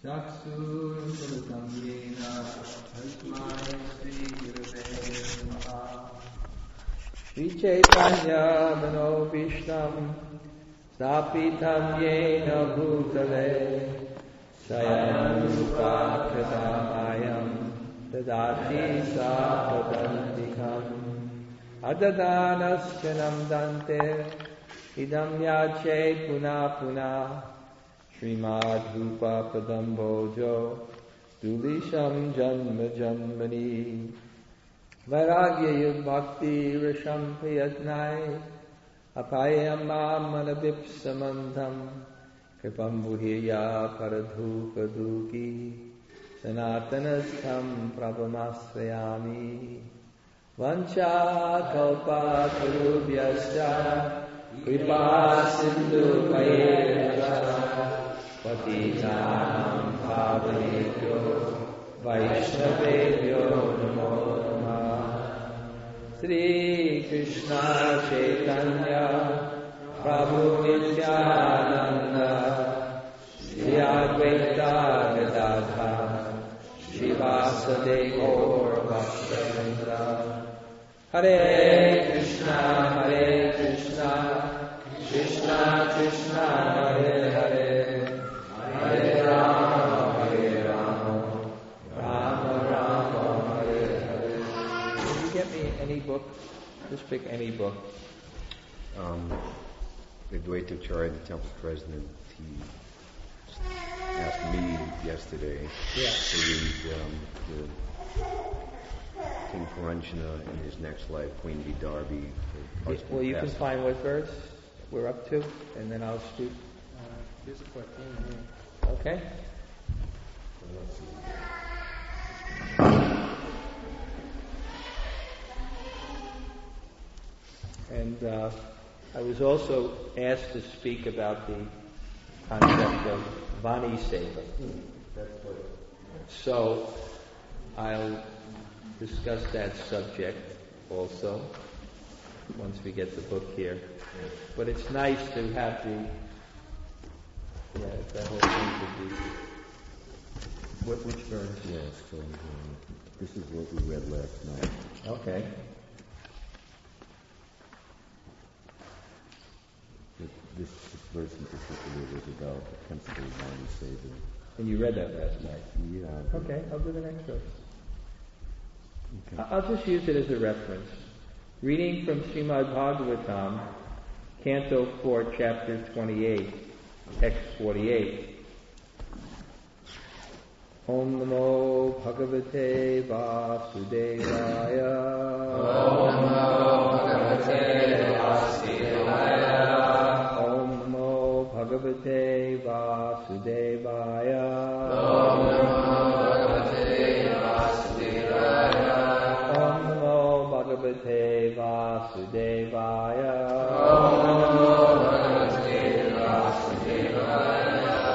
Chakshurumrutam yena tasmai Sri Gurave Namaha. Sri Chaitanya Manobhishtam Stapitam yena bhutale Swayam Rupa Kadayam Dadati Sapadantikam Adadanaschanam Dante Idam Yache Puna Puna Srimad Rupa Padambojo Dulisham Janma Janmani Vairagya Yud Bhakti Risham Priyatnai Apayam Manabipsamandham Kripam Buhiya Paradhuka Duki Sanatanastham Prabhamasrayami Vancha Kalpa Tarubhyascha Kripa Sindhu Payascha Patitanam Pavanebhyo Vaishnavebhyo Namo Namaha. Sri Krishna Chaitanya Prabhu Nityananda Sri Advaita Gadadhar Shivasade Gaur Bhaktivinoda Hare Krishna Krishna Krishna Hare Hare Hare Rama Rama Rama Hare Hare. Can you get me any book? Just pick any book. Advaitacharya, the temple president, he asked me yesterday to read the King Puranjana in his next life, Queen Vidarbhi. Well, you can find what verse we're up to, and then I'll speak. There's a 14 here. Okay. And I was also asked to speak about the concept of Vani Seva. So I'll discuss that subject also once we get the book here. But it's nice to have the whole thing could be. Which verse? Yes, so this is what we read last night. Okay. This verse in particular was about the principle of Vani Seva. And you read that last night? Yeah. Okay, I'll do the next verse. Okay. I'll just use it as a reference. Reading from Srimad Bhagavatam, Canto 4, Chapter 28, Text 48. Om Namo Bhagavate Vasudevaya. Om Namo Bhagavate Vasudevaya. Om Namo Bhagavate Vasudevaya. Om Namo Bhagavate Vasudevaya. Om Namo Bhagavate Vasudevaya. Om Namo Bhagavate Vasudevaya.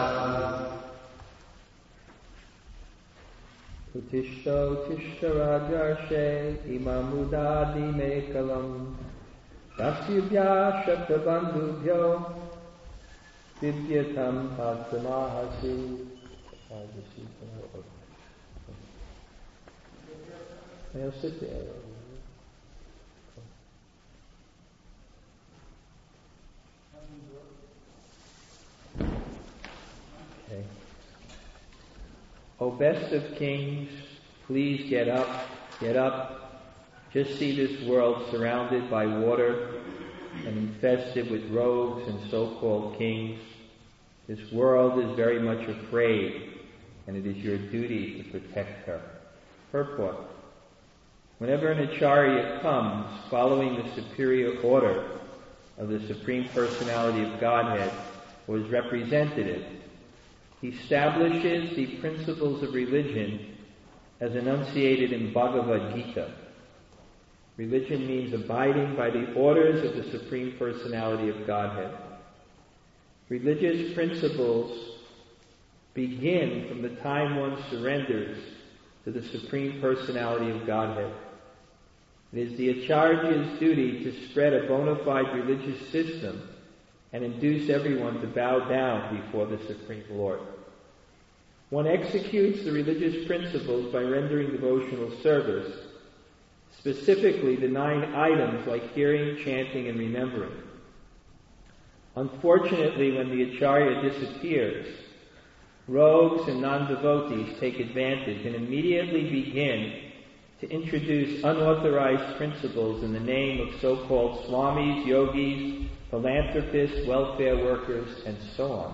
Utishto Tishta Rajarshe Imamudadi Mekalam Dasyubhya Shatabandubhyo Vidyatam Patsamahasi. I'll sit there. Okay. O best of kings, please get up, get up. Just see this world surrounded by water and infested with rogues and so-called kings. This world is very much afraid, and it is your duty to protect her. Purport. Whenever an acharya comes following the superior order of the Supreme Personality of Godhead or his representative, he establishes the principles of religion as enunciated in Bhagavad Gita. Religion means abiding by the orders of the Supreme Personality of Godhead. Religious principles begin from the time one surrenders to the Supreme Personality of Godhead. It is the Acharya's duty to spread a bona fide religious system and induce everyone to bow down before the Supreme Lord. One executes the religious principles by rendering devotional service, specifically the 9 items like hearing, chanting, and remembering. Unfortunately, when the Acharya disappears, rogues and non-devotees take advantage and immediately begin to introduce unauthorized principles in the name of so-called swamis, yogis, philanthropists, welfare workers, and so on.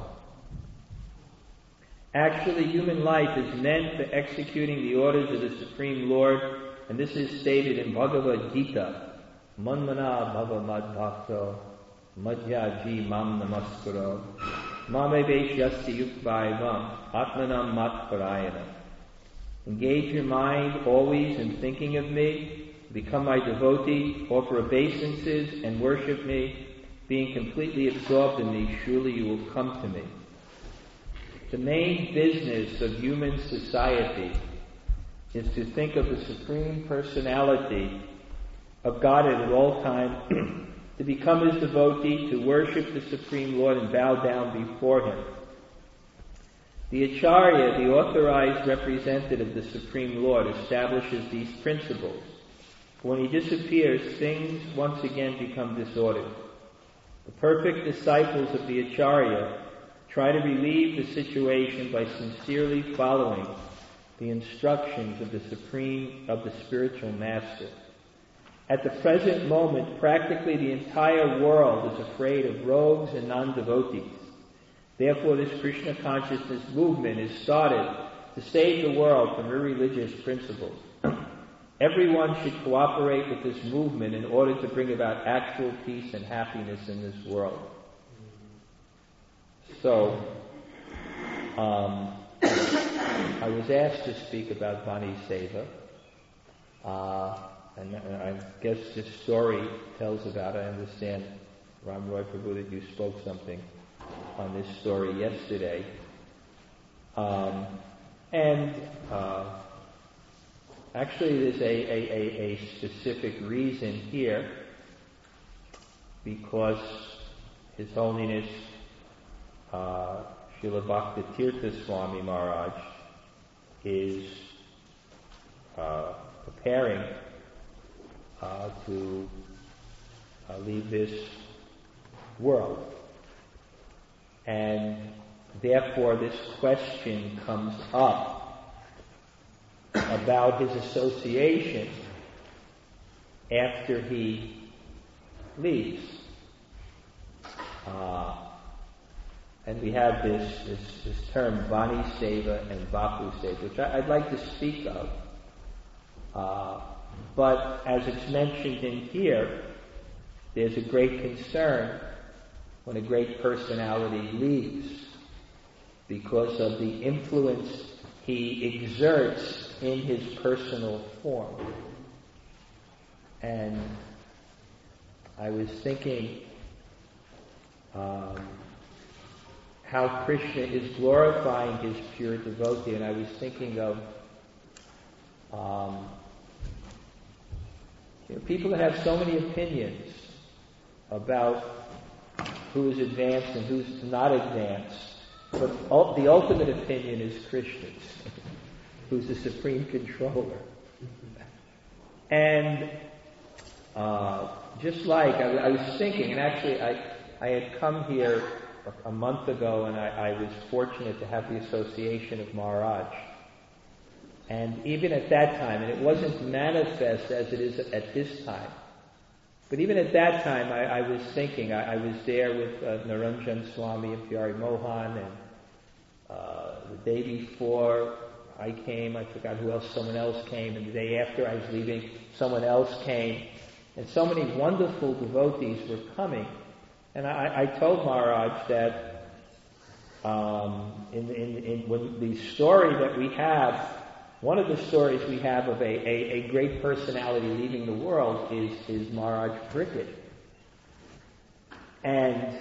Actually, human life is meant for executing the orders of the Supreme Lord, and this is stated in Bhagavad Gita. Manmana bhava madbhakto madhyaji mam namaskaro mameveshyasya yukvaivam atmanam matparayana. Engage your mind always in thinking of me, become my devotee, offer obeisances, and worship me. Being completely absorbed in me, surely you will come to me. The main business of human society is to think of the Supreme Personality of Godhead at all times, to become His devotee, to worship the Supreme Lord and bow down before Him. The Acharya, the authorized representative of the Supreme Lord, establishes these principles. When he disappears, things once again become disordered. The perfect disciples of the Acharya try to relieve the situation by sincerely following the instructions of the spiritual master. At the present moment, practically the entire world is afraid of rogues and non-devotees. Therefore, this Krishna consciousness movement is started to save the world from irreligious principles. Everyone should cooperate with this movement in order to bring about actual peace and happiness in this world. So, I was asked to speak about Vani Seva, and I guess this story tells about it. I understand, Ram Roy Prabhu, that you spoke something on this story yesterday. Actually, there's a specific reason here, because His Holiness Srila Bhaktitirtha Swami Maharaj is preparing to leave this world. And therefore this question comes up about his association after he leaves. And we have this term Vani Seva and Vapu Seva, which I'd like to speak of. But as it's mentioned in here, there's a great concern when a great personality leaves because of the influence he exerts in his personal form. And I was thinking how Krishna is glorifying his pure devotee, and I was thinking of people that have so many opinions about who is advanced and who's not advanced, but the ultimate opinion is Krishna's, who's the supreme controller. And just like I was thinking, and actually I had come here a month ago, and I was fortunate to have the association of Maharaj. And even at that time, and it wasn't manifest as it is at this time, but even at that time I was thinking, I was there with Naranjan Swami and Pyari Mohan, and the day before I came, I forgot who else, someone else came, and the day after I was leaving, someone else came, and so many wonderful devotees were coming. And I told Maharaj that when the story that we have, one of the stories we have of a great personality leaving the world is Maharaj Pariksit. And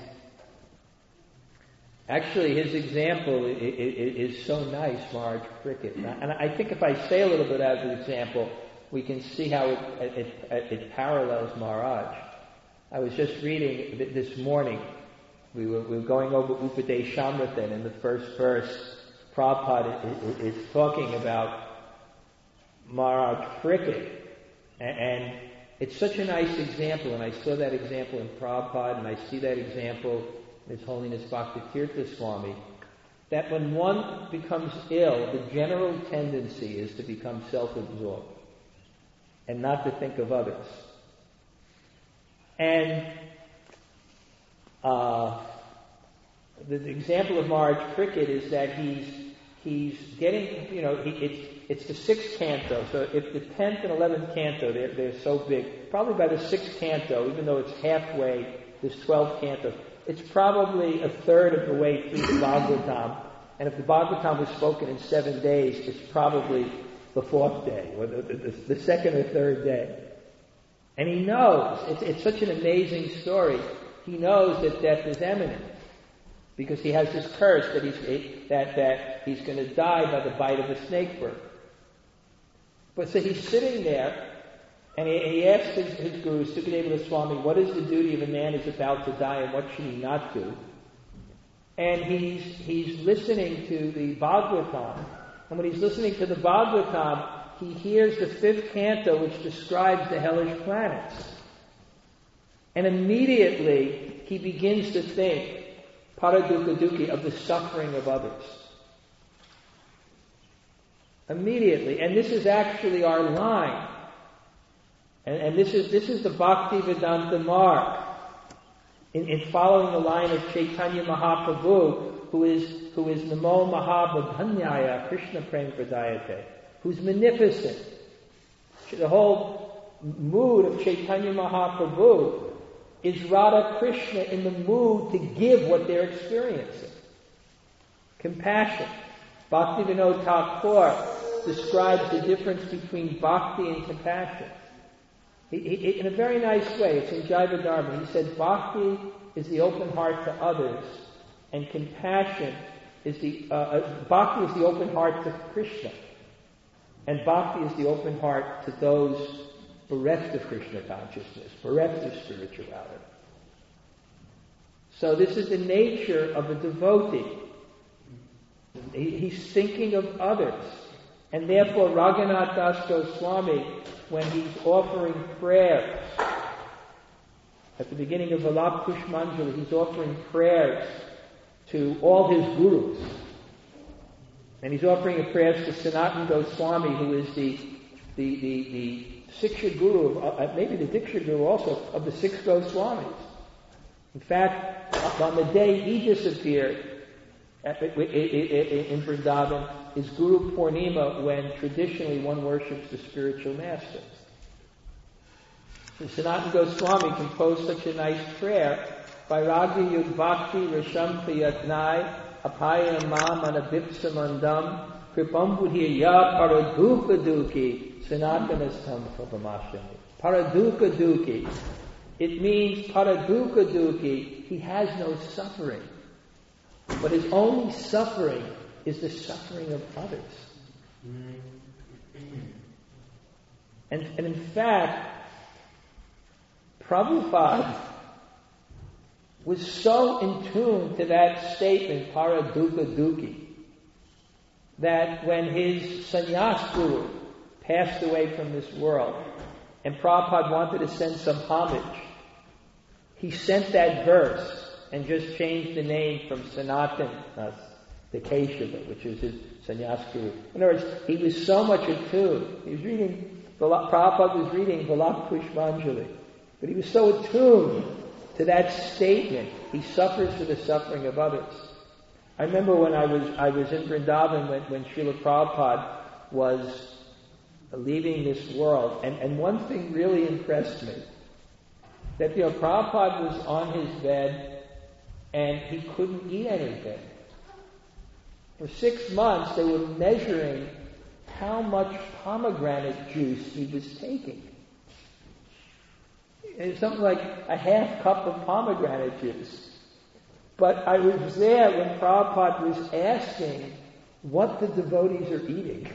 actually his example is so nice, Maharaj Pariksit. And I think if I say a little bit out of the example, we can see how it parallels Maharaj. I was just reading this morning, we were going over Upadeshamrita, and in the first verse, Prabhupada is talking about Maharaj Pariksit, and it's such a nice example, and I saw that example in Prabhupada, and I see that example in His Holiness Bhaktitirtha Swami, that when one becomes ill, the general tendency is to become self-absorbed and not to think of others. And the example of Maharaj Pariksit is that he's getting, it's the 6th canto, so if the 10th and 11th canto, they're so big, probably by the 6th canto, even though it's halfway, this 12th canto, it's probably a third of the way through the Bhagavatam, and if the Bhagavatam was spoken in 7 days, it's probably the 4th day, or the 2nd or 3rd day. And he knows, it's such an amazing story, he knows that death is imminent, because he has this curse that he's going to die by the bite of a snake bird. But so he's sitting there, and he asks his guru, Sukadeva Swami, what is the duty of a man who's about to die, and what should he not do? And he's listening to the Bhagavatam, and when he's listening to the Bhagavatam, he hears the 5th canto, which describes the hellish planets. And immediately he begins to think, Paradukha Dukhi, of the suffering of others. Immediately. And this is actually our line. And this is the Bhakti Vedanta mark. In following the line of Chaitanya Mahaprabhu, who is Namo Mahabodhanyaya Krishna Prem Pradayate, who's magnificent. The whole mood of Chaitanya Mahaprabhu is Radha Krishna in the mood to give what they're experiencing. Compassion. Bhakti Vinod Thakur describes the difference between bhakti and compassion. He, in a very nice way, it's in Jaiva Dharma, he said bhakti is the open heart to others, and compassion is bhakti is the open heart to Krishna, and bhakti is the open heart to those bereft of Krishna consciousness, bereft of spirituality. So this is the nature of a devotee. He's thinking of others. And therefore Raghunath Das Goswami, when he's offering prayers, at the beginning of Vilap Pushpanjali, he's offering prayers to all his gurus. And he's offering prayers to Sanatana Goswami, who is the Siksha Guru, maybe the Diksha Guru also, of the 6 Goswamis. In fact, on the day he disappeared in Vrindavan is Guru Purnima, when traditionally one worships the spiritual master. So Sanatana Goswami composed such a nice prayer, Vairagya Yug Bhakti Risham Priyatnai Apaya Mamana Bipsamandam Kripam Budhiya Paraduka Duki Sanatanastam Prabhamashami. Paraduka Duki. It means Paraduka Duki, he has no suffering. But his only suffering is the suffering of others. And in fact, Prabhupada was so in tune to that statement, Paraduka Duki, that when his sannyas guru passed away from this world, and Prabhupada wanted to send some homage, he sent that verse and just changed the name from Sanatan to Keshava, which is his sannyas guru. In other words, he was so much attuned. Prabhupada was reading Vilap Pushpanjali, but he was so attuned to that statement, he suffers for the suffering of others. I remember when I was in Vrindavan when Srila Prabhupada was leaving this world, and one thing really impressed me, that Prabhupada was on his bed and he couldn't eat anything. For 6 months they were measuring how much pomegranate juice he was taking. It was something like a half cup of pomegranate juice. But I was there when Prabhupada was asking what the devotees are eating.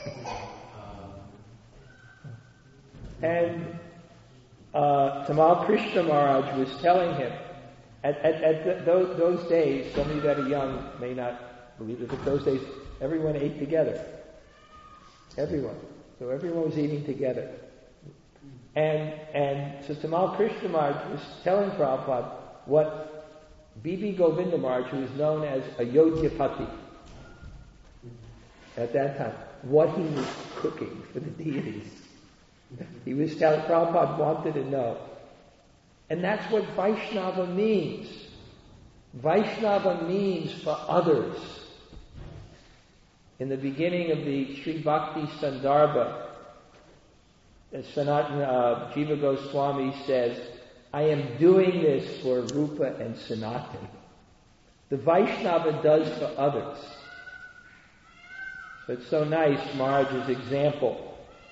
And Tamal Krishna Maharaj was telling him, at those days, some of you that are young may not believe it, but those days, everyone ate together. Everyone. So everyone was eating together. And so Tamal Krishna Maharaj was telling Prabhupada what B.B. Govinda Maharaj, who was known as Ayodhyapati at that time, what he was cooking for the deities. He was telling, Prabhupada wanted to know. And that's what Vaishnava means. Vaishnava means for others. In the beginning of the Sri Bhakti Sandarbha, Sanatana Jiva Goswami says, I am doing this for Rupa and Sanatan. The Vaishnava does for others. So it's so nice, Maharaj's example.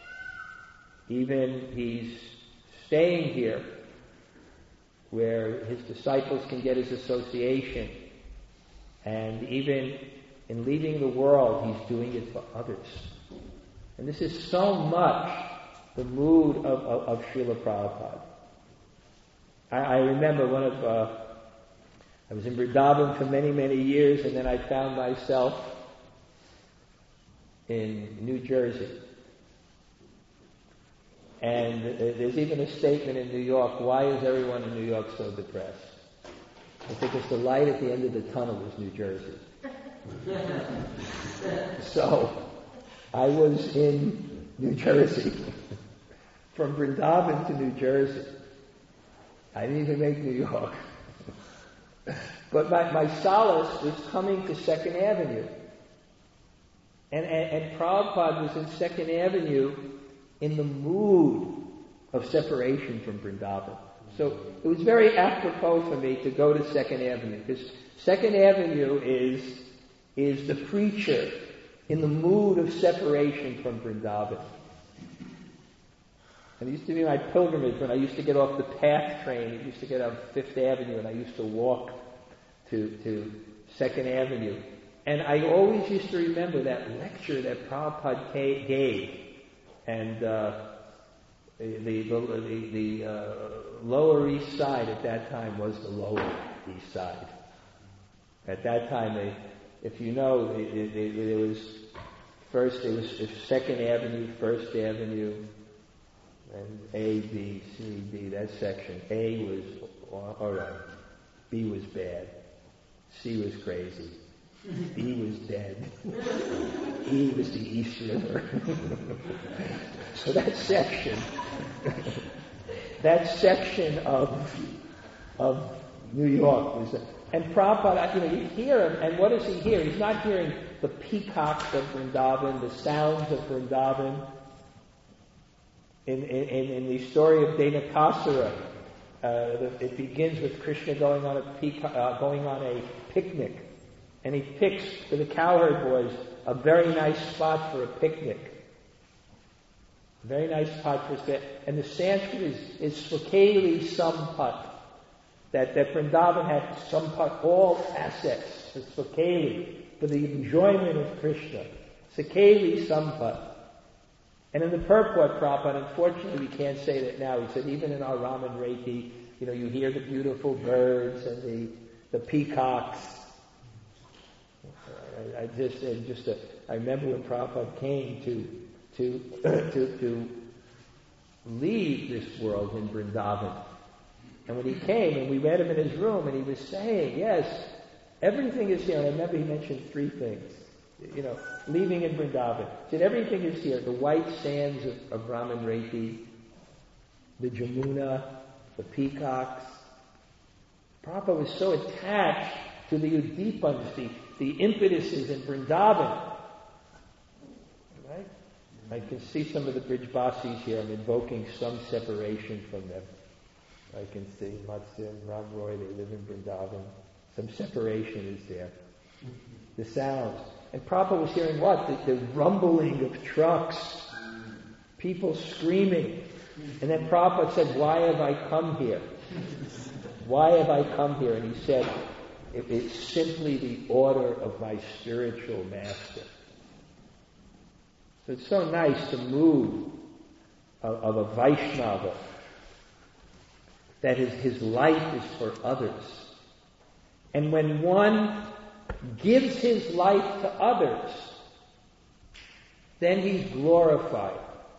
Even he's staying here where his disciples can get his association. And even in leaving the world, he's doing it for others. And this is so much the mood of Srila Prabhupada. I remember I was in Vrindavan for many, many years, and then I found myself in New Jersey. And there's even a statement in New York, why is everyone in New York so depressed? I think it's the light at the end of the tunnel is New Jersey. So, I was in New Jersey, from Vrindavan to New Jersey. I didn't even make New York. But my solace was coming to 2nd Avenue. And Prabhupada was in 2nd Avenue in the mood of separation from Vrindavan. So it was very apropos for me to go to 2nd Avenue, because 2nd Avenue is the preacher in the mood of separation from Vrindavan. And it used to be my pilgrimage when I used to get off the PATH train. I used to get on 5th Avenue and I used to walk to 2nd Avenue. And I always used to remember that lecture that Prabhupada gave. And the Lower East Side at that time was the Lower East Side. At that time, if you know, it was 2nd Avenue, 1st Avenue, and A, B, C, D, that section. A was all right. B was bad. C was crazy. D was dead. E was the East River. So that section of New York was, and Prabhupada, you hear him, and what does he hear? He's not hearing the peacocks of Vrindavan, the sounds of Vrindavan. In the story of Dhenukasura, it begins with Krishna going on a picnic. And he picks, for the cowherd boys, a very nice spot for a picnic. A very nice spot for a and the Sanskrit is Svakeli Sampat. That Vrindavan had Sampat, all assets, for Svakeli, for the enjoyment of Krishna. Svakeli Sampat. And in the purport, Prabhupada, unfortunately we can't say that now. He said even in our Raman Reiki, you hear the beautiful birds and the peacocks. I remember when Prabhupada came to leave this world in Vrindavan. And when he came and we met him in his room and he was saying, yes, everything is here. And I remember he mentioned 3 things. Leaving in Vrindavan. He said everything is here. The white sands of Raman Reiki, the Jamuna, the peacocks. Prabhupada was so attached to the Udipans, the impetuses in Vrindavan. Right? I can see some of the Brijbasis here. I'm invoking some separation from them. I can see Matsya and Ram Roy, they live in Vrindavan. Some separation is there. The sounds. And Prabhupada was hearing what? The rumbling of trucks. People screaming. And then Prabhupada said, why have I come here? Why have I come here? And he said, it's simply the order of my spiritual master. So it's so nice to move of a Vaishnava, that his life is for others. And when one gives his life to others, then he's glorified.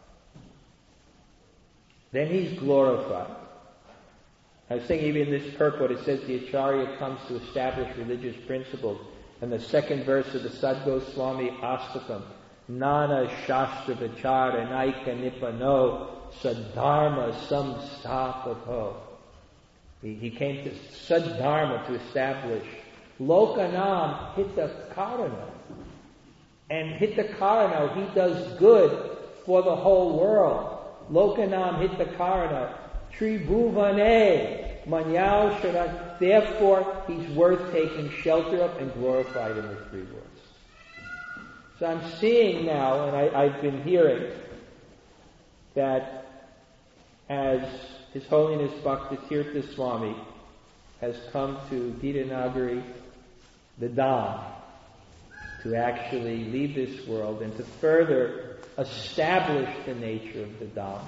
Then he's glorified. I was thinking even in this purport, it says the Acharya comes to establish religious principles. And the second verse of the Sadgoswami Astakam, Nana Shastra Vichara Naika Nipano Sadharma Samsthapato. He came to Sadharma to establish Lokanam Hitakarana. And Hitakarana, he does good for the whole world. Lokanam Hitakarana Tribhuvane Manyao Sharan. Therefore, he's worth taking shelter of and glorified in the three worlds. So I'm seeing now, and I've been hearing, that as His Holiness Bhaktitirtha Swami has come to Gitanagari, the Dham, to actually leave this world and to further establish the nature of the Dham.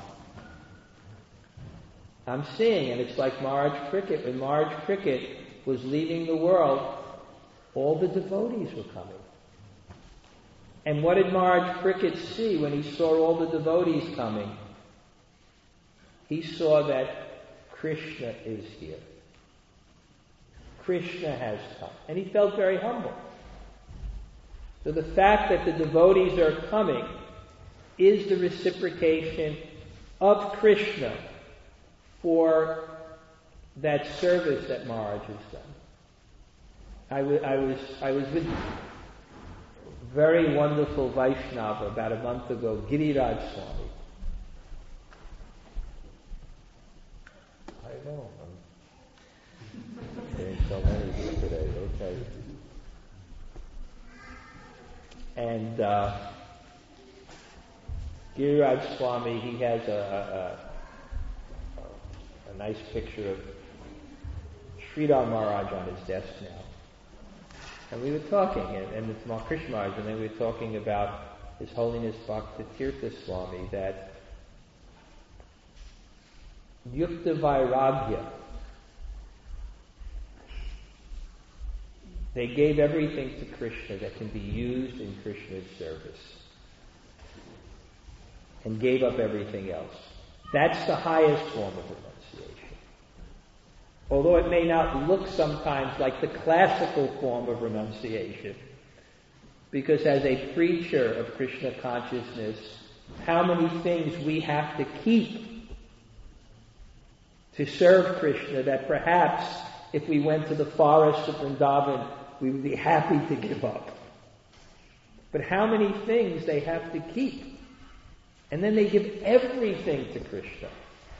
I'm seeing, and it's like Maharaj Cricket. When Maharaj Cricket was leaving the world, all the devotees were coming. And what did Maharaj Cricket see when he saw all the devotees coming? He saw that Krishna is here. Krishna has come. And he felt very humble. So the fact that the devotees are coming is the reciprocation of Krishna for that service that Maharaj has done. I was with very wonderful Vaishnava about a month ago, Giriraj Swami. I know. I'm hearing so many here today. Okay. And Giriraj Swami, he has a nice picture of Sridhar Maharaj on his desk now. And we were talking, and it's Krishna Maharaj, and then we were talking about His Holiness Bhaktitirtha Swami, that Yukta Vairagya, they gave everything to Krishna that can be used in Krishna's service, and gave up everything else. That's the highest form of renunciation. Although it may not look sometimes like the classical form of renunciation, because as a preacher of Krishna consciousness, how many things we have to keep to serve Krishna that perhaps if we went to the forest of Vrindavan, we would be happy to give up. But how many things they have to keep. And then they give everything to Krishna.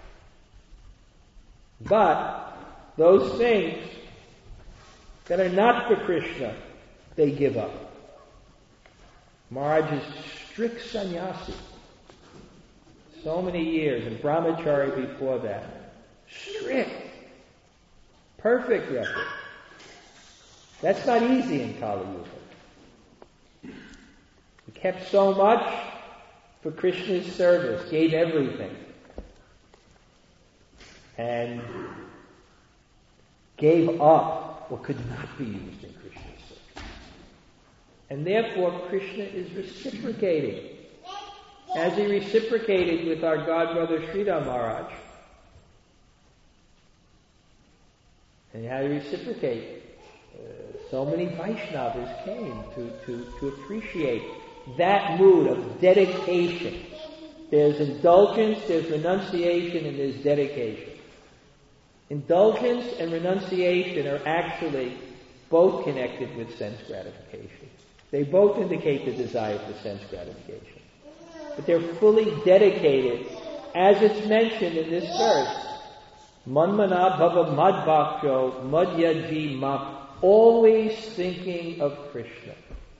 But those things that are not for Krishna, they give up. Maharaj is strict sannyasi. So many years, and brahmachari before that. Strict. Perfect record. That's not easy in Kali Yuga. He kept so much for Krishna's service, gave everything. And gave up what could not be used in Krishna's service. And therefore Krishna is reciprocating. As he reciprocated with our godbrother Sridhar Maharaj. And how he reciprocate? So many Vaishnavas came to appreciate that mood of dedication. There's indulgence, there's renunciation, and there's dedication. Indulgence and renunciation are actually both connected with sense gratification. They both indicate the desire for sense gratification. But they're fully dedicated, as it's mentioned in this verse. Manmana bhava madbhakto madhyaji mak. Always thinking of Krishna.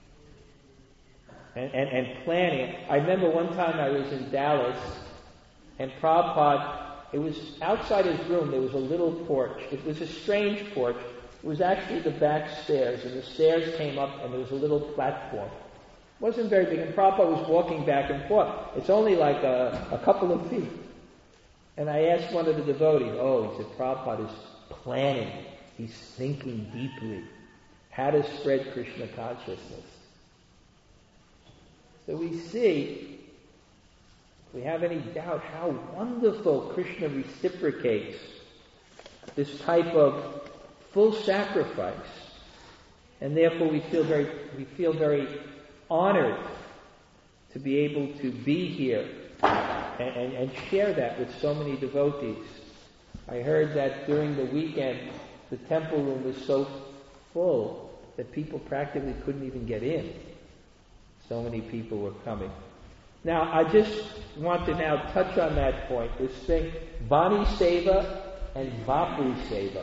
And planning. I remember one time I was in Dallas, and Prabhupada, it was outside his room, there was a little porch. It was a strange porch. It was actually the back stairs, and the stairs came up, and there was a little platform. It wasn't very big, and Prabhupada was walking back and forth. It's only like a couple of feet. And I asked one of the devotees, he said, Prabhupada is planning. He's thinking deeply how to spread Krishna consciousness. So we see, if we have any doubt, how wonderful Krishna reciprocates this type of full sacrifice. And therefore we feel very honored to be able to be here and share that with so many devotees. I heard that during the weekend, the temple room was so full that people practically couldn't even get in. So many people were coming. Now, I just want to now touch on that point, this thing, Bani Seva and Vapu Seva.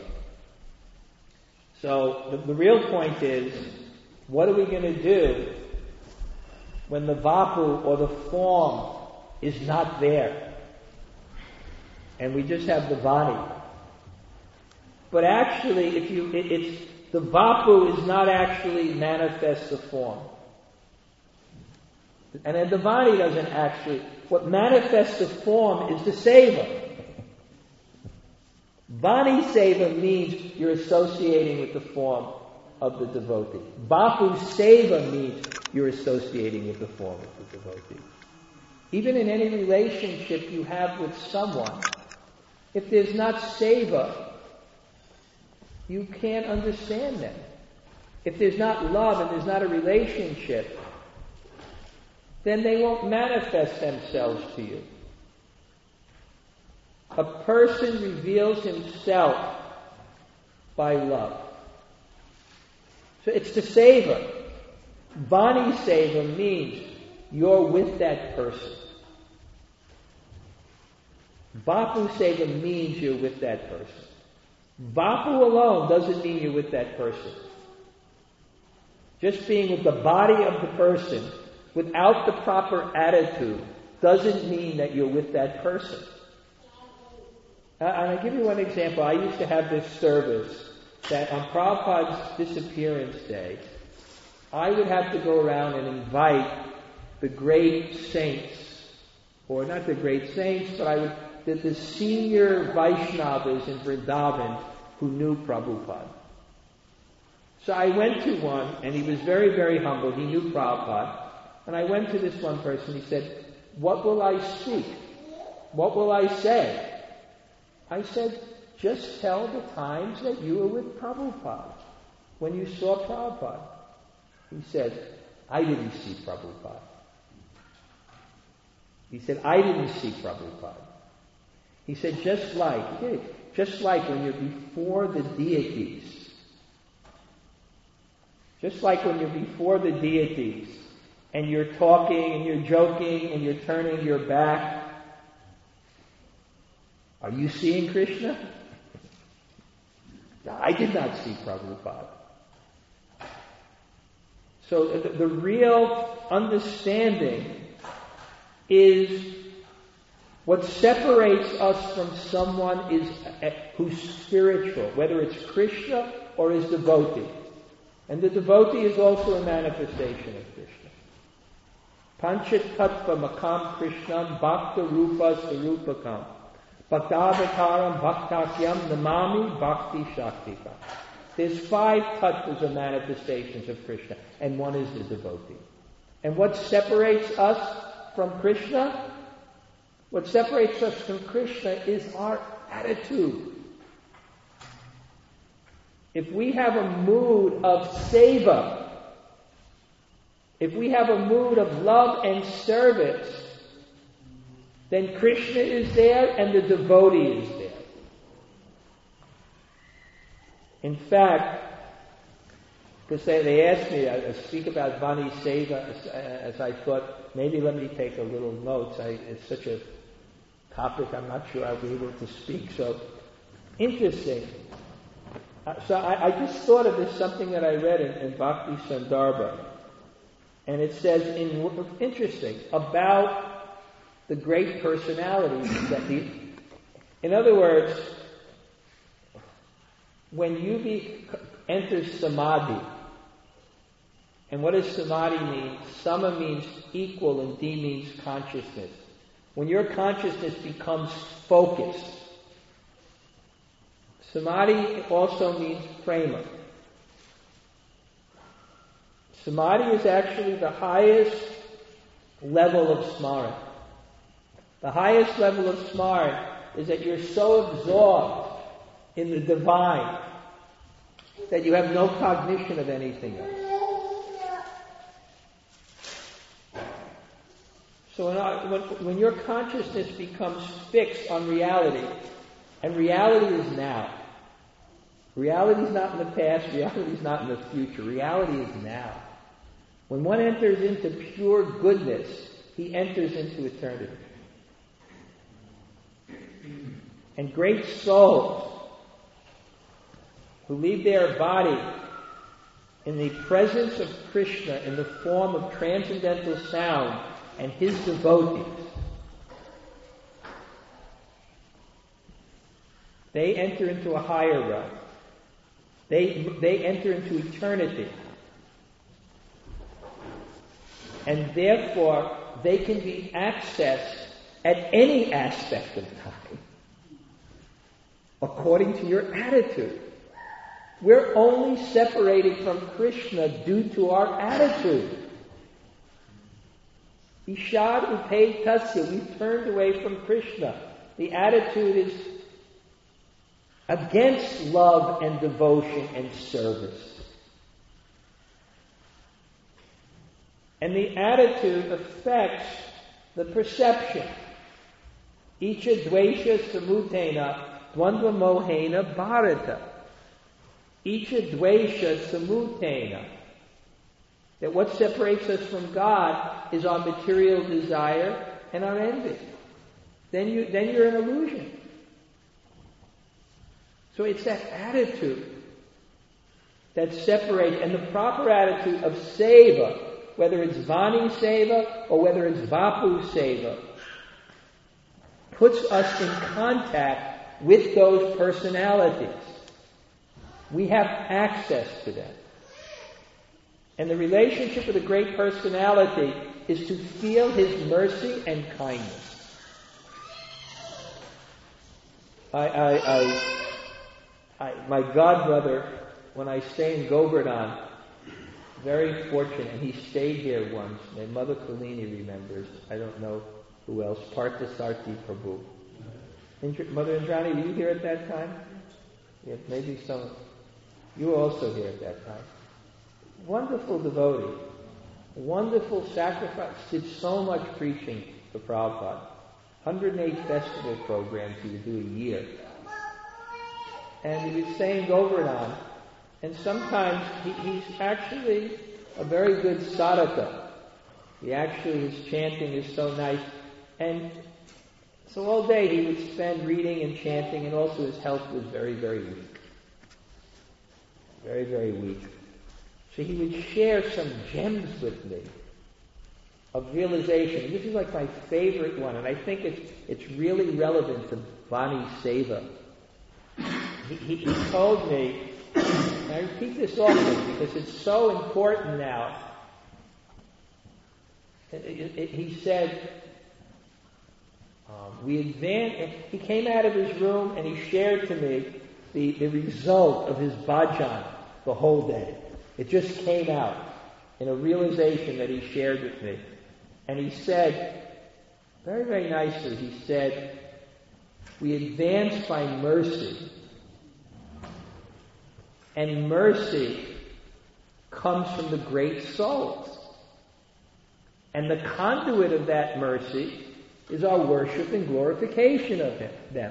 So, the real point is, what are we going to do when the Vapu, or the form, is not there? And we just have the Vani. But actually, the Vapu is not actually manifest the form. And then the Vani doesn't actually. What manifests the form is the Seva. Vani Seva means you're associating with the form of the devotee. Vapu Seva means you're associating with the form of the devotee. Even in any relationship you have with someone, if there's not Seva, you can't understand them. If there's not love and there's not a relationship, then they won't manifest themselves to you. A person reveals himself by love. So it's the seva. Vani seva means you're with that person. Vapu seva means you're with that person. Vapu alone doesn't mean you're with that person. Just being with the body of the person without the proper attitude doesn't mean that you're with that person. And I'll give you one example. I used to have this service that on Prabhupada's disappearance day, I would have to go around and invite the great saints, or not the great saints, but the senior Vaishnavas in Vrindavan who knew Prabhupada. So I went to one, and he was very, very humble. He knew Prabhupada. And I went to this one person. He said, "What will I speak? What will I say?" I said, "Just tell the times that you were with Prabhupada, when you saw Prabhupada." He said, "I didn't see Prabhupada." He said, "I didn't see Prabhupada." He said, just like when you're before the deities, just like when you're before the deities, and you're talking, and you're joking, and you're turning your back, are you seeing Krishna? I did not see Prabhupada. So the real understanding is what separates us from someone who's spiritual, whether it's Krishna or his devotee. And the devotee is also a manifestation of Krishna. Panchat tattva makam Krishnam bhakta rupa sarupakam bhaktavataram bhaktakyam namami bhakti shaktika. There's 5 tattvas or manifestations of Krishna, and one is the devotee. And what separates us from Krishna? What separates us from Krishna is our attitude. If we have a mood of seva, if we have a mood of love and service, then Krishna is there and the devotee is there. In fact, because they asked me to speak about Vani Seva, as I thought, maybe let me take a little notes. It's such a topic, I'm not sure I'll be able to speak. So, interesting. So I just thought of this, something that I read in Bhakti Sandarbha. And it says, interesting, about the great personalities that in other words, when you enter samadhi, and what does samadhi mean? Sama means equal and D means consciousness. When your consciousness becomes focused, samadhi also means prema. Samadhi is actually the highest level of Smaran. The highest level of Smaran is that you're so absorbed in the divine that you have no cognition of anything else. So when your consciousness becomes fixed on reality, and reality is now. Reality is not in the past, reality is not in the future, reality is now. When one enters into pure goodness, he enters into eternity. And great souls who leave their body in the presence of Krishna in the form of transcendental sound and his devotees, they enter into a higher realm. They enter into eternity. And therefore, they can be accessed at any aspect of time, according to your attitude. We're only separated from Krishna due to our attitude. Ishad upay tasya, we've turned away from Krishna. The attitude is against love and devotion and service. And the attitude affects the perception. Icha dvesha samutena dvandva mohena bharata. Icha dvesha samutena. That what separates us from God is our material desire and our envy. Then you're an illusion. So it's that attitude that separates, and the proper attitude of seva, whether it's Vani seva or whether it's Vapu seva, puts us in contact with those personalities. We have access to them. And the relationship with a great personality is to feel his mercy and kindness. My godbrother, when I stay in Govardhan, very fortunate, and he stayed here once. My mother Kulini remembers. I don't know who else. Parthasarthi Prabhu. Mother Indrani, were you here at that time? Yeah, maybe some. You were also here at that time. Wonderful devotee. Wonderful sacrifice. Did so much preaching for Prabhupada. 108 festival programs he would do a year. And he would stay in Govardhan. And sometimes he's actually a very good sadhaka. His chanting is so nice. And so all day he would spend reading and chanting, and also his health was very, very weak. Very, very weak. So he would share some gems with me of realization. This is like my favorite one, and I think it's really relevant to Vani Seva. He told me, and I repeat this often because it's so important now. He said, he came out of his room and he shared to me the result of his bhajan the whole day. It just came out in a realization that he shared with me. And he said, very, very nicely, he said, we advance by mercy. And mercy comes from the great souls. And the conduit of that mercy is our worship and glorification of them.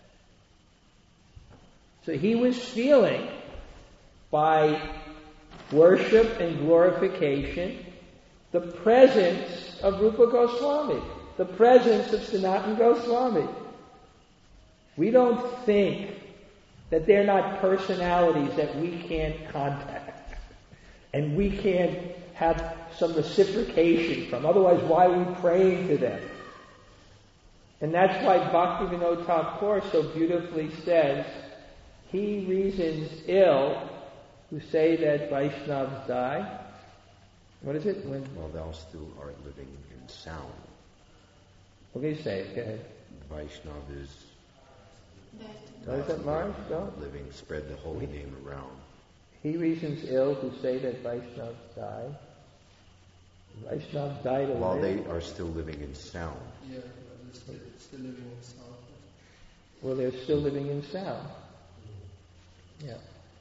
So he was feeling by worship and glorification the presence of Rupa Goswami, the presence of Sanatana Goswami. We don't think that they're not personalities that we can't contact and we can't have some reciprocation from. Otherwise, why are we praying to them? And that's why Bhaktivinoda Thakur so beautifully says, he reasons ill who say that Vaishnavas die. What is it? While thou still art living in sound. What can you say? Go ahead. Vaishnav is What is that, Marge? Go. living, spread the holy name around. He reasons ill who say that Vaishnavas die. Vaishnavas died already. While they are still living in sound. Yeah, they're still living in sound. Well, they're still living in sound. Yeah.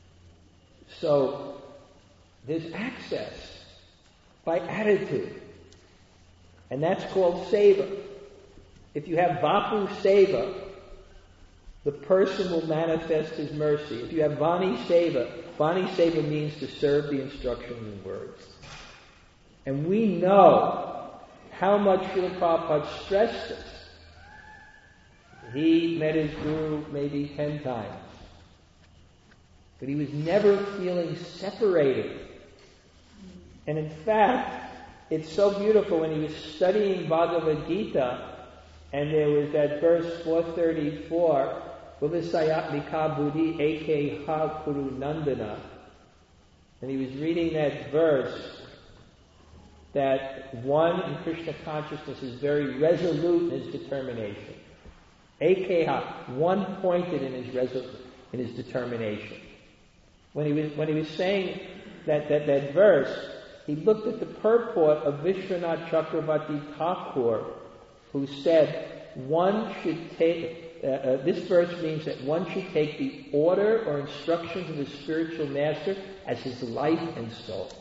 So, there's access by attitude. And that's called seva. If you have vapu seva, the person will manifest his mercy. If you have vani seva means to serve the instructions in words. And we know how much Srila Prabhupada stressed this. He met his guru maybe 10 times. But he was never feeling separated. And in fact, it's so beautiful when he was studying Bhagavad Gita, and there was that verse 434, Vivisayatmika buddhi eke ha kuru nandana. And he was reading that verse, that one in Krishna consciousness is very resolute in his determination. Ekeha, one pointed in his determination. When he was saying that verse, he looked at the purport of Vishwanath Chakravarti Thakur, who said one should take. This verse means that one should take the order or instructions of his spiritual master as his life and soul.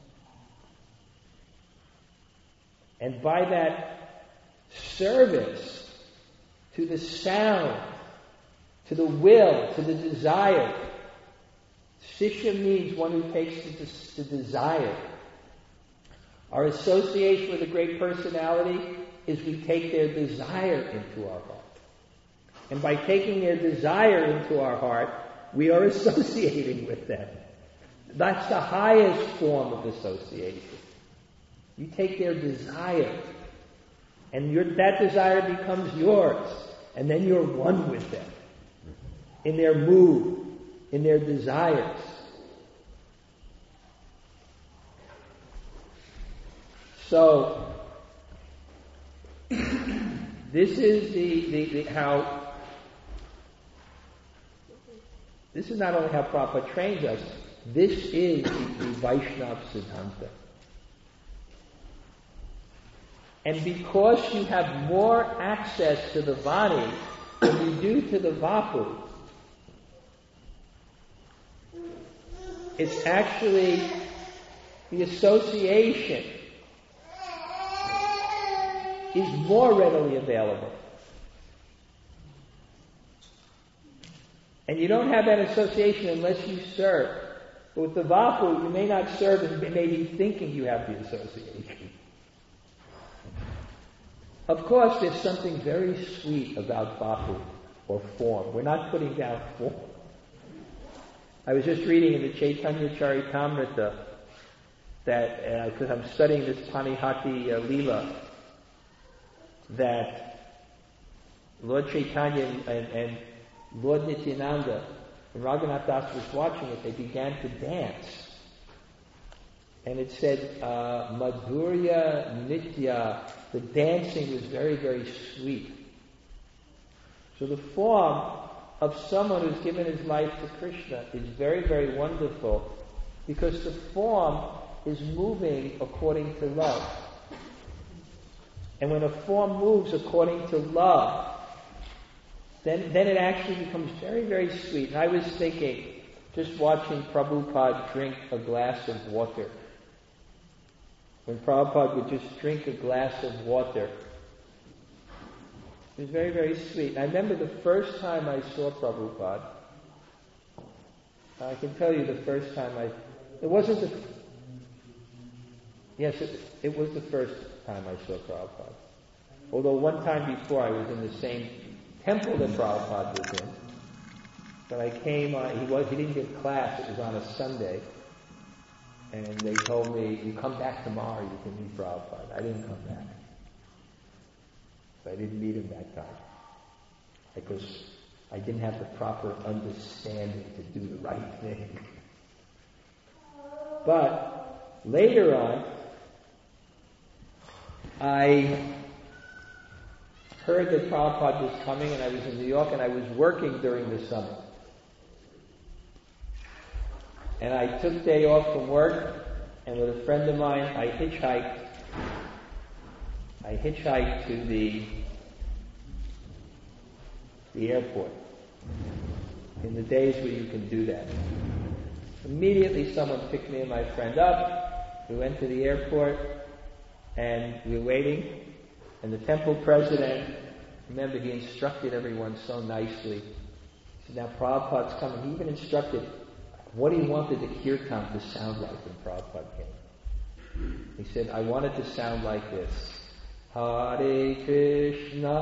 And by that service to the sound, to the will, to the desire, Shishya means one who takes the desire. Our association with a great personality is we take their desire into our heart. And by taking their desire into our heart, we are associating with them. That's the highest form of association. You take their desire, and that desire becomes yours, and then you're one with them in their mood, in their desires. So, this is the how. This is not only how Prabhupada trains us. This is the Vaishnava Siddhanta. And because you have more access to the Vani than you do to the Vapu, it's actually the association is more readily available. And you don't have that association unless you serve. But with the Vapu, you may not serve and may be thinking you have the association. Of course, there's something very sweet about Vapu, or form. We're not putting down form. I was just reading in the Chaitanya Charitamrita that, because I'm studying this Panihati Leela, that Lord Chaitanya and Lord Nityananda, when Raghunath Das was watching it, they began to dance. And it said, Madhurya Nitya, the dancing was very, very sweet. So the form of someone who's given his life to Krishna is very, very wonderful, because the form is moving according to love. And when a form moves according to love, then it actually becomes very, very sweet. And I was thinking, just watching Prabhupada drink a glass of water. When Prabhupada would just drink a glass of water, it was very, very sweet. And I remember the first time I saw Prabhupada. I can tell you the first time it was the first time I saw Prabhupada. Although one time before I was in the same temple that Prabhupada was in. But I came he didn't give class, it was on a Sunday. And they told me, you come back tomorrow, you can meet Prabhupada. I didn't come back. So I didn't meet him that time. Because I didn't have the proper understanding to do the right thing. But later on, I heard that Prabhupada was coming, and I was in New York, and I was working during the summer. And I took day off from work, and with a friend of mine, I hitchhiked I hitchhiked to the airport. In the days where you can do that. Immediately someone picked me and my friend up. We went to the airport and we were waiting. And the temple president, remember, he instructed everyone so nicely. He said, now Prabhupada's coming. He even instructed what he wanted the kirtan to sound like when Prabhupada came. He said, I want it to sound like this. Hare Krishna,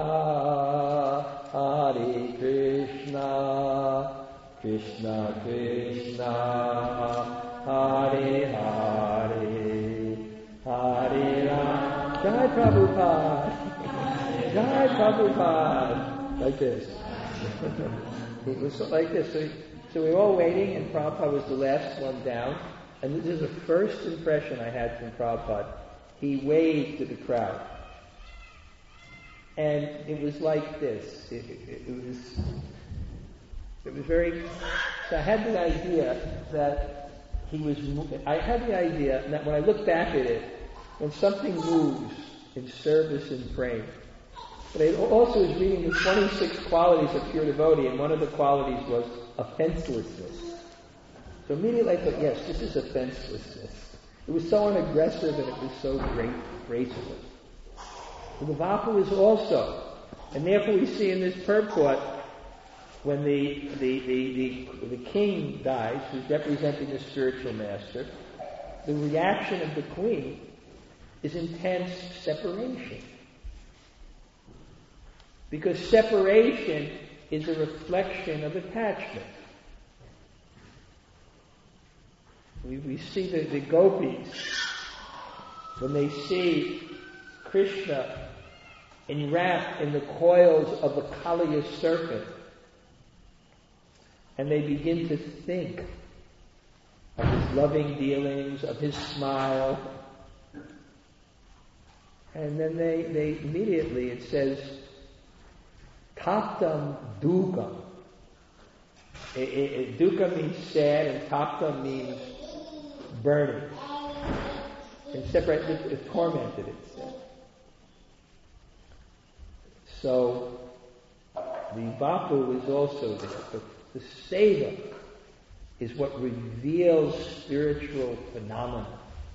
Hare Krishna, Krishna Krishna, Hare Hare, Hare Rama. Jai Prabhupada, Jai Prabhupada. Like this. It was like this. So we were all waiting, and Prabhupada was the last one down. And this is the first impression I had from Prabhupada. He waved to the crowd. And it was like this. It was very... So I had the idea that he was... I had the idea that when I look back at it, when something moves in service and prayer, but I also was reading the 26 qualities of pure devotee, and one of the qualities was offenselessness. So immediately I thought, yes, this is offenselessness. It was so unaggressive and it was so graceful. The Vapu is also, and therefore we see in this purport, when the king dies, who's representing the spiritual master, the reaction of the queen is intense separation. Because separation is a reflection of attachment. We see the gopis, when they see Krishna enwrapped in the coils of the Kaliya serpent, and they begin to think of his loving dealings, of his smile, and then they immediately, it says, Taptam Dukam. Dukkha means sad, and Taptam means burning. And separate, tormented, it says. So, the Vapu is also there. But the Seva is what reveals spiritual phenomena.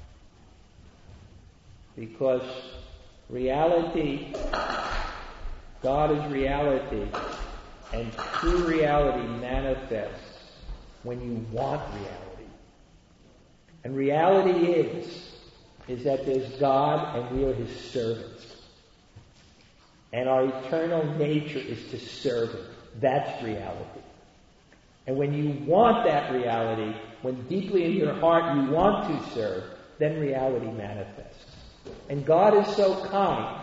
Because reality, God is reality, and true reality manifests when you want reality. And reality is that there's God and we are His servants. And our eternal nature is to serve Him. That's reality. And when you want that reality, when deeply in your heart you want to serve, then reality manifests. And God is so kind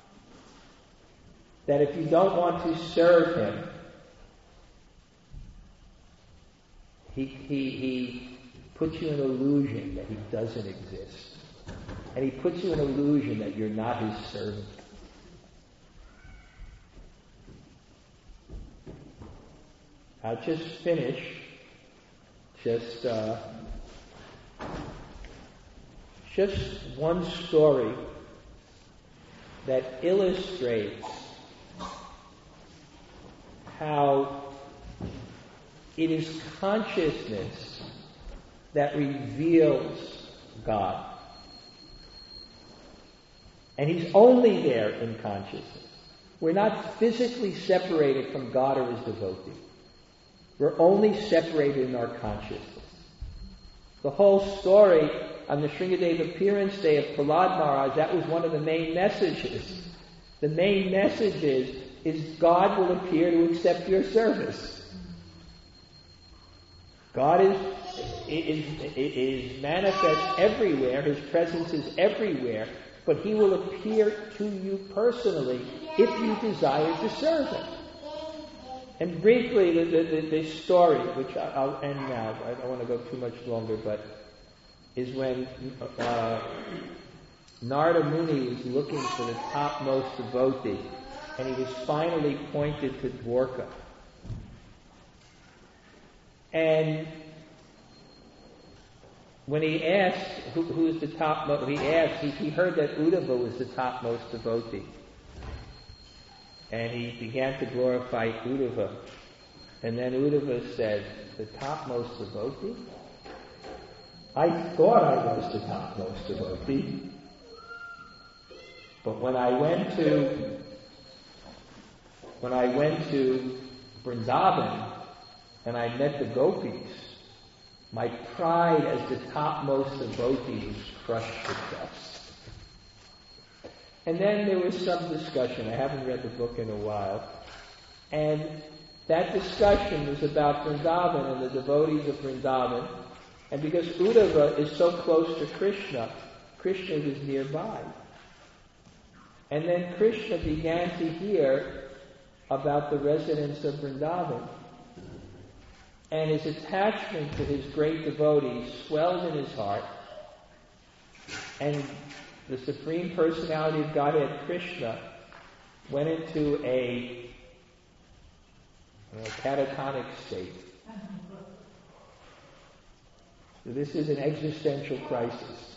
that if you don't want to serve Him, He puts you in an illusion that He doesn't exist. And He puts you in an illusion that you're not His servant. I'll just finish just one story that illustrates how it is consciousness that reveals God. And He's only there in consciousness. We're not physically separated from God or His devotee. We're only separated in our consciousness. The whole story on the Shringadeva appearance day of Prahlad Maharaj, that was one of the main messages. The main message is God will appear to accept your service. God is manifest everywhere. His presence is everywhere. But He will appear to you personally if you desire to serve Him. And briefly, the story, which I'll end now, I don't want to go too much longer, but is when Narada Muni was looking for the topmost devotee, and he was finally pointed to Dwarka. And when he asked who's the topmost, he heard that Uddhava was the topmost devotee. And he began to glorify Uddhava. And then Uddhava said, the topmost devotee? I thought I was the topmost devotee. But when I went to Vrindavan and I met the gopis, my pride as the topmost devotee was crushed to dust. And then there was some discussion. I haven't read the book in a while. And that discussion was about Vrindavan and the devotees of Vrindavan. And because Uddhava is so close to Krishna, Krishna was nearby. And then Krishna began to hear about the residents of Vrindavan. And his attachment to his great devotees swelled in his heart. And the Supreme Personality of Godhead, Krishna, went into a catatonic state. So this is an existential crisis.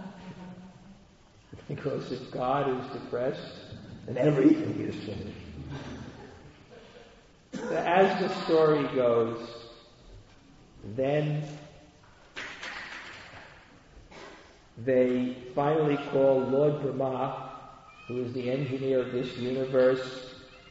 Because if God is depressed, then everything is finished. So as the story goes, then they finally call Lord Brahma, who is the engineer of this universe,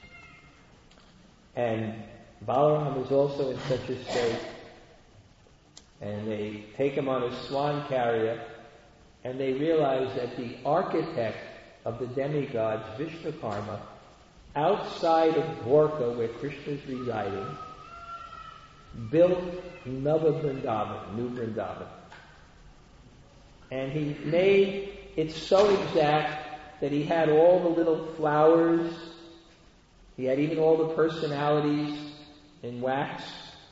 and Balaram is also in such a state, and they take him on a swan carrier, and they realize that the architect of the demigods, Vishnukarma, outside of Dwarka, where Krishna is residing, built Nava Vrindavan, New Vrindavan. And he made it so exact that he had all the little flowers, he had even all the personalities in wax,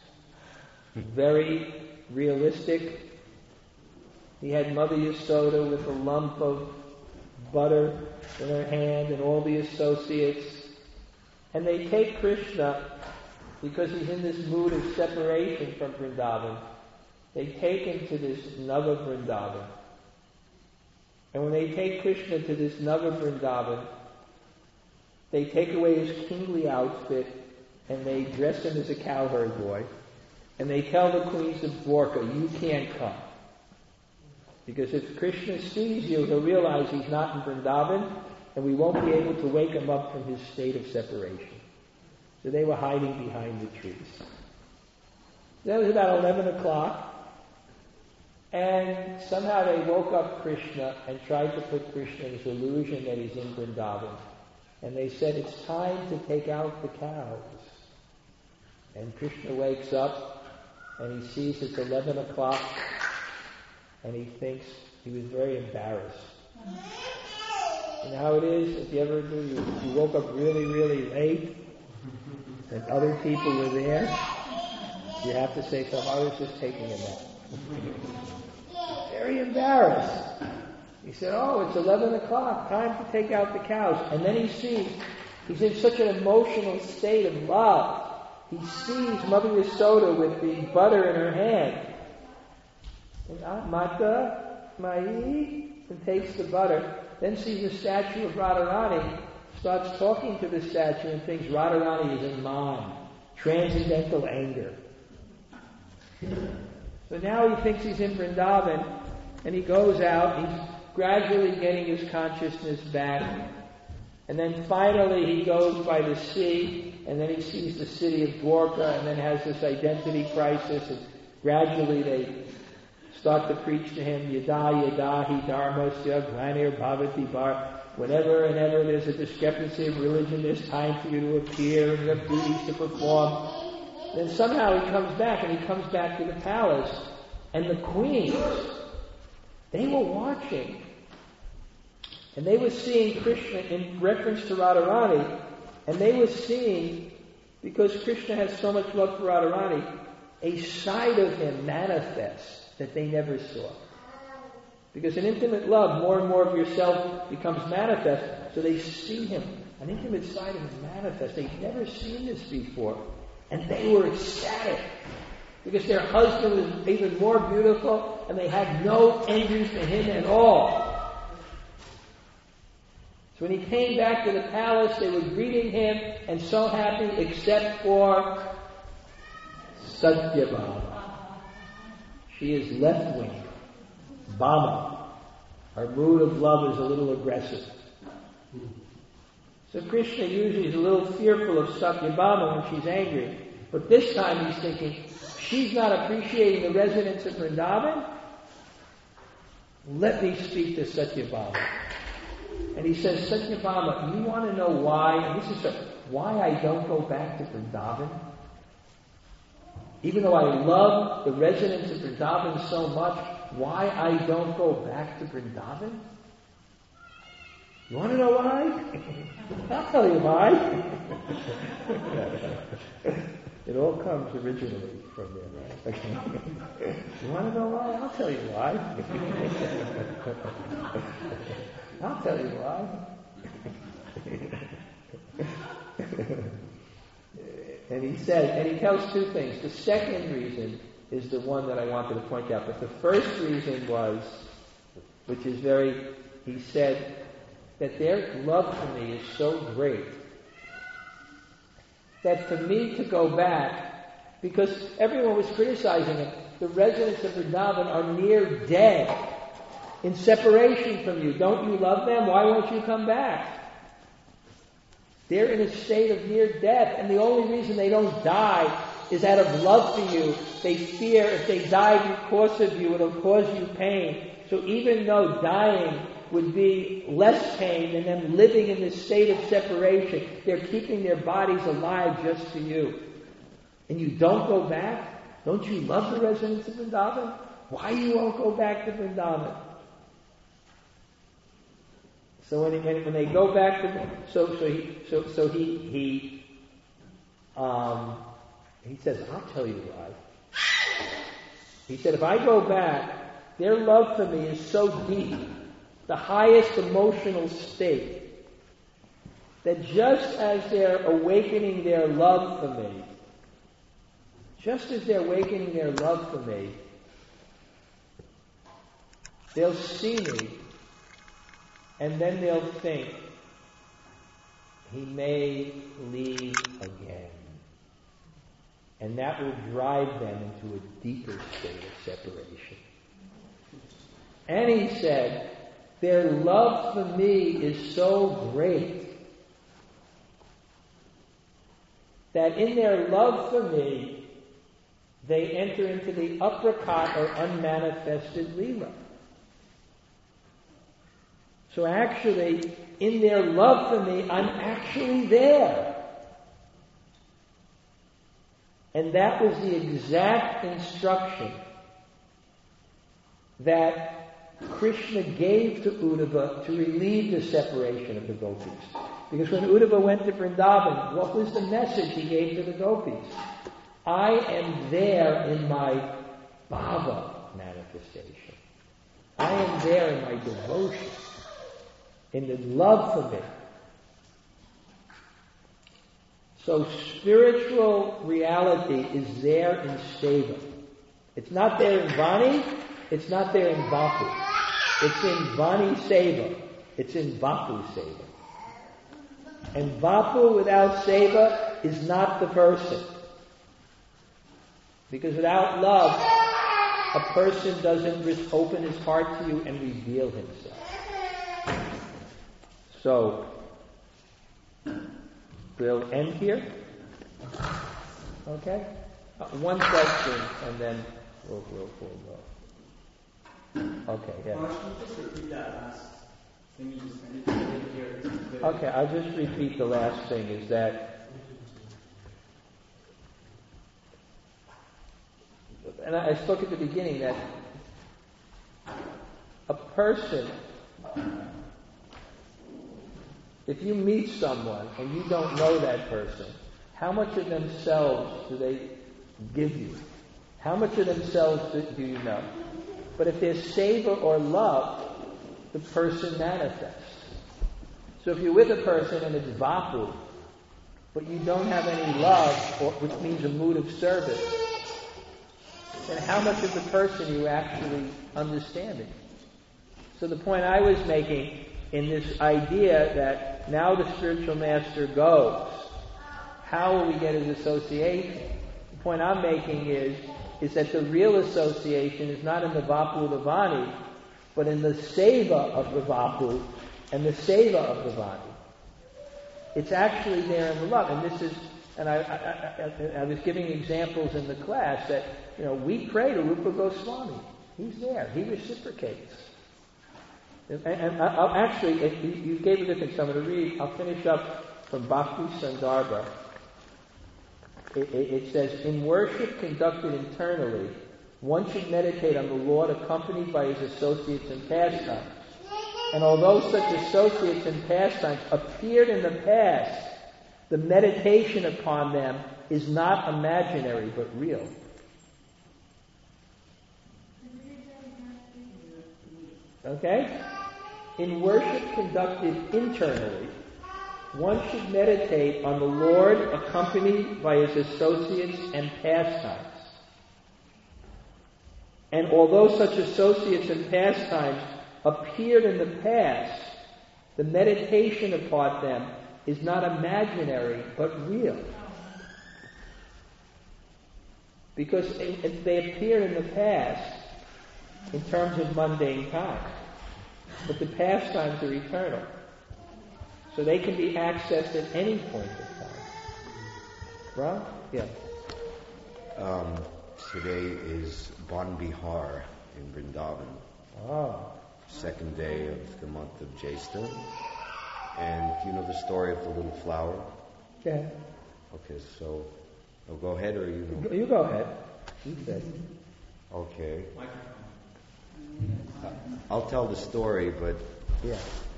very realistic. He had Mother Yasoda with a lump of butter in her hand and all the associates. And they take Krishna, because he's in this mood of separation from Vrindavan, they take him to this Nava Vrindavan. And when they take Krishna to this Nava Vrindavan, they take away his kingly outfit and they dress him as a cowherd boy. And they tell the queens of Dwarka, you can't come. Because if Krishna sees you, he'll realize he's not in Vrindavan, and we won't be able to wake him up from his state of separation. So they were hiding behind the trees. That was about 11 o'clock, and somehow they woke up Krishna and tried to put Krishna in this illusion that he's in Vrindavan. And they said, it's time to take out the cows. And Krishna wakes up, and he sees it's 11 o'clock, and he thinks he was very embarrassed. You know how it is, if you ever do, you woke up really, really late, and other people were there, you have to say, so I was just taking a nap. Very embarrassed. He said, oh, it's 11 o'clock, time to take out the cows. And then he sees, he's in such an emotional state of love. He sees Mother Yasoda with the butter in her hand. And Mata, Mai, and takes the butter. Then sees a statue of Radharani, starts talking to the statue and thinks Radharani is in mind, transcendental anger. So now he thinks he's in Vrindavan, and he goes out, he's gradually getting his consciousness back, and then finally he goes by the sea, and then he sees the city of Dwarka, and then has this identity crisis, and gradually they start to preach to him, Yada Yada Hi Dharmasya Glanir Bhavati Bar. Whenever and ever there's a discrepancy of religion, there's time for you to appear and you have duties to perform. Then somehow he comes back, and he comes back to the palace, and the queens, they were watching. And they were seeing Krishna in reference to Radharani, and they were seeing, because Krishna has so much love for Radharani, a side of him manifest that they never saw. Because in intimate love, more and more of yourself becomes manifest, so they see him, an intimate side of him manifest. They've never seen this before. And they were ecstatic. because their husband was even more beautiful and they had no envy for him at all. So when he came back to the palace, they were greeting him and so happy, except for Satyabhama. She is left-wing. Bhama. Her mood of love is a little aggressive. So Krishna usually is a little fearful of Satyabhama when she's angry. But this time he's thinking, she's not appreciating the residents of Vrindavan? Let me speak to Satyabhama. And he says, Satyabhama, you want to know why? And this is why I don't go back to Vrindavan? Even though I love the residents of Vrindavan so much, why I don't go back to Vrindavan? You want to know why? I'll tell you why. It all comes originally from there, right? You want to know why? I'll tell you why. I'll tell you why. And he says, and he tells two things. The second reason is the one that I wanted to point out. But the first reason was, which is he said that their love for me is so great that for me to go back, because everyone was criticizing him, the residents of Vrindavan are near dead, in separation from you. Don't you love them? Why won't you come back? They're in a state of near death, and the only reason they don't die is out of love for you. They fear if they die because of you, it'll cause you pain. So even though dying would be less pain than them living in this state of separation, they're keeping their bodies alive just for you. And you don't go back? Don't you love the residents of Vrindavan? Why you won't go back to Vrindavan? So when they go back to he says, I'll tell you why. He said, if I go back, their love for me is so deep, the highest emotional state, that just as they're awakening their love for me, they'll see me, and then they'll think, he may leave again. And that will drive them into a deeper state of separation. And he said, their love for me is so great that in their love for me, they enter into the aprakat or unmanifested Leela. So actually, in their love for me, I'm actually there. And that was the exact instruction that Krishna gave to Uddhava to relieve the separation of the gopis. Because when Uddhava went to Vrindavan, what was the message he gave to the gopis? I am there in my bhava manifestation. I am there in my devotion, in the love for me. So spiritual reality is there in Seva. It's not there in Vani, it's not there in Vapu. It's in Vani Seva. It's in Vapu Seva. And Vapu without Seva is not the person. Because without love, a person doesn't open his heart to you and reveal himself. So, we'll end here. Okay? One question, and then we'll go. Okay, yeah. Can you just repeat that last thing you just ended here? Okay, I'll just repeat the last thing, is that, and I spoke at the beginning, that a person, if you meet someone and you don't know that person, how much of themselves do they give you? How much of themselves do you know? But if there's seva or love, the person manifests. So if you're with a person and it's vapu, but you don't have any love, which means a mood of service, then how much of the person are you actually understanding? So the point I was making in this idea that now the spiritual master goes, how will we get his association? The point I'm making is that the real association is not in the Vapu Lavani, but in the seva of the Vapu and the seva of the Vani. It's actually there in the love. And this is, and I was giving examples in the class that, we pray to Rupa Goswami. He's there. He reciprocates. And I'll actually, you gave a different, so I'm going to read, I'll finish up from Bhakti Sandarbha. It says, in worship conducted internally, one should meditate on the Lord accompanied by his associates and pastimes. And although such associates and pastimes appeared in the past, the meditation upon them is not imaginary but real. Okay? In worship conducted internally, one should meditate on the Lord accompanied by his associates and pastimes. And although such associates and pastimes appeared in the past, the meditation upon them is not imaginary but real. Because they appear in the past in terms of mundane time. But the pastimes are eternal. So they can be accessed at any point of time. Right? Yeah. Today is Bon Bihar in Vrindavan. Oh. Second day of the month of Jesta. And you know the story of the little flower? Yeah. Okay, so I'll go ahead or you know? You go ahead. You say. Okay. I'll tell the story, but yeah.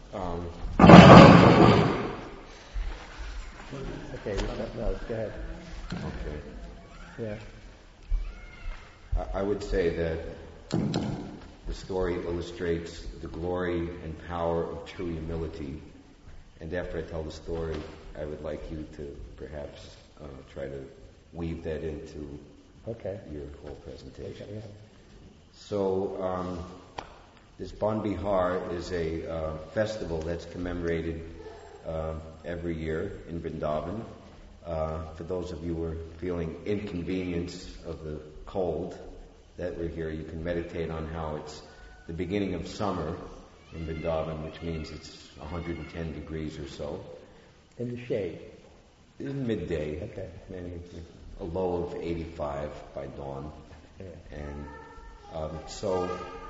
Okay, no, go ahead. Okay. Yeah. I would say that the story illustrates the glory and power of true humility. And after I tell the story, I would like you to perhaps try to weave that into your whole presentation. Okay, yeah. So, this Bon Bihar is a festival that's commemorated every year in Vrindavan. For those of you who are feeling inconvenience of the cold that we're here, you can meditate on how it's the beginning of summer in Vrindavan, which means it's 110 degrees or so. In the shade. In midday. Okay. And a low of 85 by dawn. Yeah. And so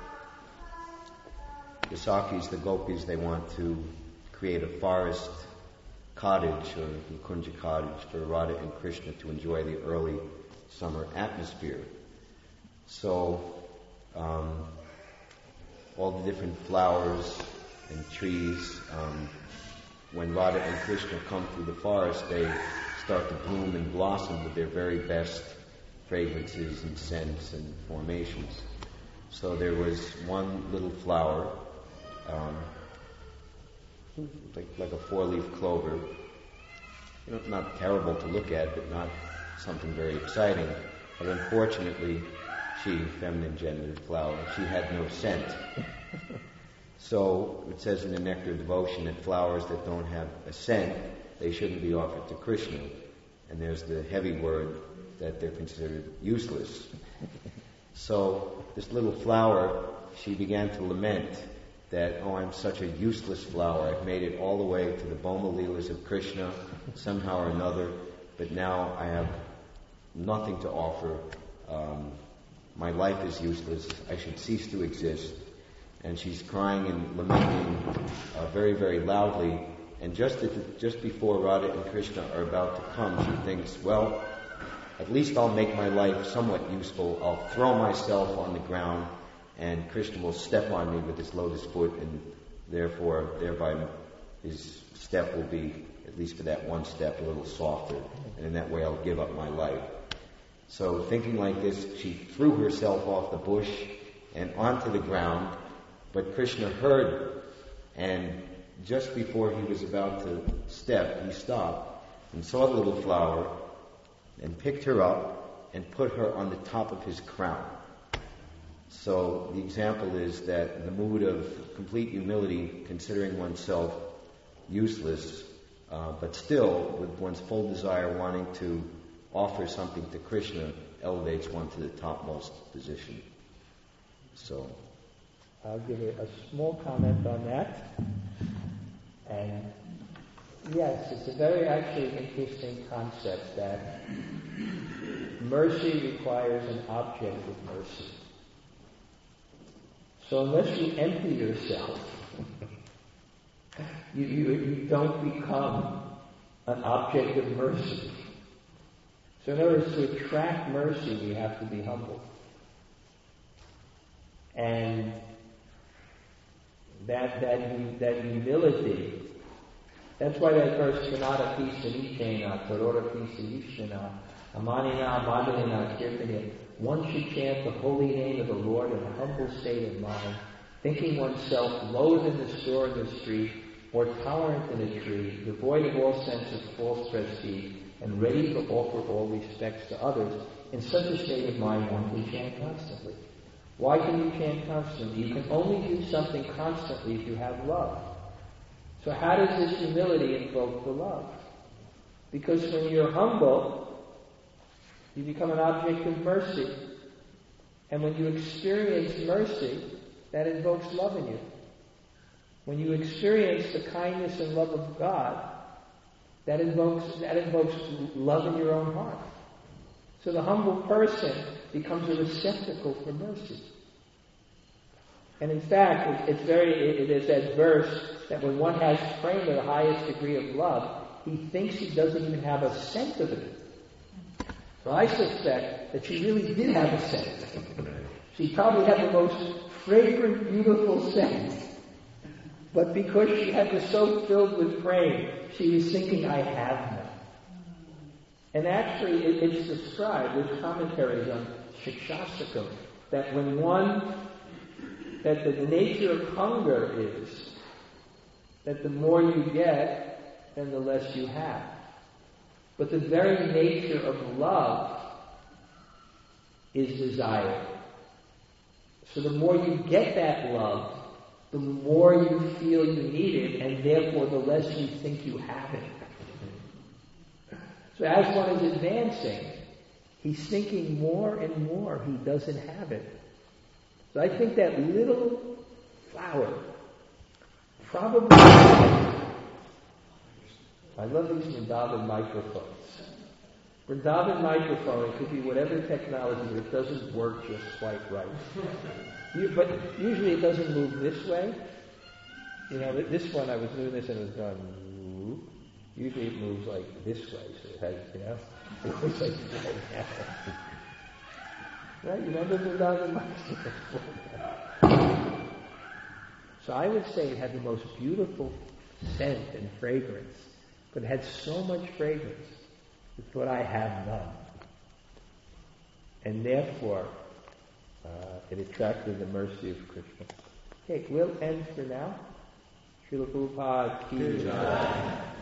the Sakis, the Gopis, they want to create a forest cottage or Kunja cottage for Radha and Krishna to enjoy the early summer atmosphere. So all the different flowers and trees, when Radha and Krishna come through the forest, they start to bloom and blossom with their very best fragrances and scents and formations. So there was one little flower, like a four-leaf clover, not terrible to look at, but not something very exciting. But unfortunately, she, feminine genitive flower, she had no scent. So it says in the Nectar Devotion that flowers that don't have a scent, they shouldn't be offered to Krishna. And there's the heavy word that they're considered useless. So this little flower, she began to lament that, I'm such a useless flower. I've made it all the way to the Boma Leelas of Krishna, somehow or another, but now I have nothing to offer. My life is useless. I should cease to exist. And she's crying and lamenting very, very loudly. And just before Radha and Krishna are about to come, she thinks, well, at least I'll make my life somewhat useful. I'll throw myself on the ground, and Krishna will step on me with his lotus foot, and thereby his step will be, at least for that one step, a little softer. And in that way I'll give up my life. So thinking like this, she threw herself off the bush and onto the ground. But Krishna heard, and just before he was about to step, he stopped and saw the little flower and picked her up and put her on the top of his crown. So the example is that in the mood of complete humility, considering oneself useless, but still with one's full desire wanting to offer something to Krishna, elevates one to the topmost position. So I'll give a small comment on that. And yes, it's a very actually interesting concept that mercy requires an object of mercy. So unless you empty yourself, you don't become an object of mercy. So in order to attract mercy, we have to be humble. And that humility, that's why that verse, Kanada Pisa Nishena, Torora Pisa Yishana, Amanina, Madalina, Kirtana, one should chant the holy name of the Lord in a humble state of mind, thinking oneself lower than the store in the street, more tolerant than a tree, devoid of all sense of false prestige, and ready to offer all respects to others. In such a state of mind, one can chant constantly. Why can you chant constantly? You can only do something constantly if you have love. So how does this humility invoke the love? Because when you're humble, you become an object of mercy. And when you experience mercy, that invokes love in you. When you experience the kindness and love of God, that invokes love in your own heart. So the humble person becomes a receptacle for mercy. And in fact, it is that verse that when one has praying to the highest degree of love, he thinks he doesn't even have a scent of it. So I suspect that she really did have a scent. She probably had the most fragrant, beautiful scent. But because she had was so filled with praying, she was thinking, I have none. And actually, it's described, there's commentaries on Shikshastakam, that that the nature of hunger is that the more you get, then the less you have. But the very nature of love is desire. So the more you get that love, the more you feel you need it, and therefore the less you think you have it. So as one is advancing, he's thinking more and more he doesn't have it. So I think that little flower probably... I love these Vrindavan microphones. Vrindavan microphone, it could be whatever technology, but it doesn't work just quite right. But usually it doesn't move this way. You know, this one, I was doing this and it was going, usually it moves like this way, so it has, it looks like right now. Right? You remember Vrindavan microphone? So I would say it had the most beautiful scent and fragrance, but it had so much fragrance. It's what I have none. And therefore, it attracted the mercy of Krishna. Okay, we'll end for now. Srila Prabhupada ki jai.